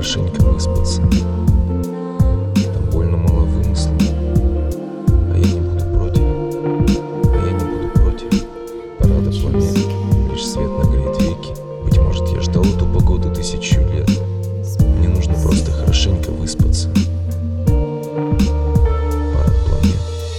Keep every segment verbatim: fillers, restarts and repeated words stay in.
хорошенько выспаться. Там больно мало вымысла, а я не буду против, а я не буду против. Парада пламен, лишь свет нагреет веки. Быть может, я ждал эту погоду тысячу лет. Мне нужно просто хорошенько выспаться. Парад пламен.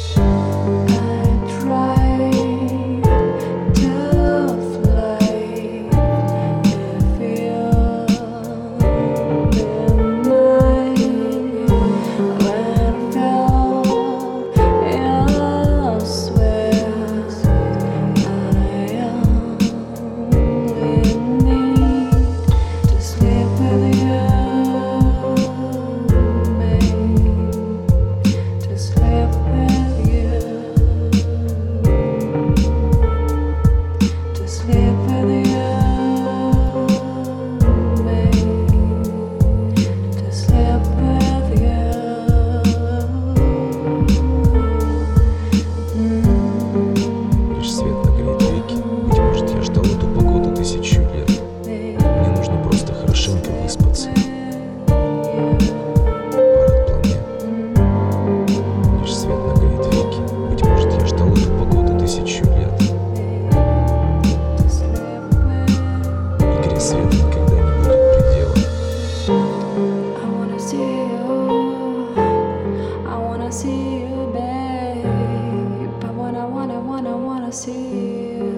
See you, babe. I wanna, wanna, wanna, wanna see you.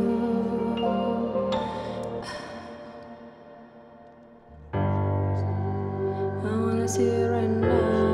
I wanna see you right now.